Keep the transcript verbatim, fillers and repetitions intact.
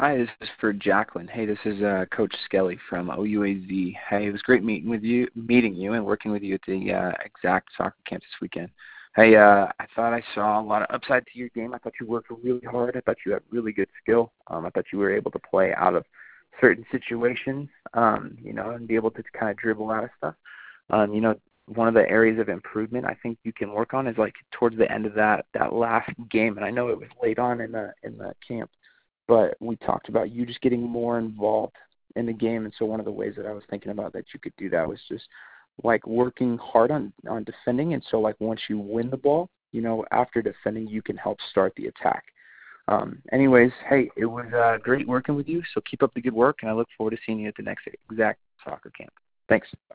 Hi, this is for Jacqueline. Hey, this is uh, Coach Skelly from O U A Z. Hey, it was great meeting with you, meeting you, and working with you at the uh, Exact Soccer Camp this weekend. Hey, uh, I thought I saw a lot of upside to your game. I thought you worked really hard. I thought you had really good skill. Um, I thought you were able to play out of certain situations, um, you know, and be able to kind of dribble out of stuff. Um, you know, one of the areas of improvement I think you can work on is like towards the end of that that last game, and I know it was late on in the in the camp, but we talked about you just getting more involved in the game. And so one of the ways that I was thinking about that you could do that was just like working hard on, on defending. And so like once you win the ball, you know, after defending, you can help start the attack. Um, anyways, hey, it was uh, great working with you. So keep up the good work, and I look forward to seeing you at the next Exact Soccer Camp. Thanks.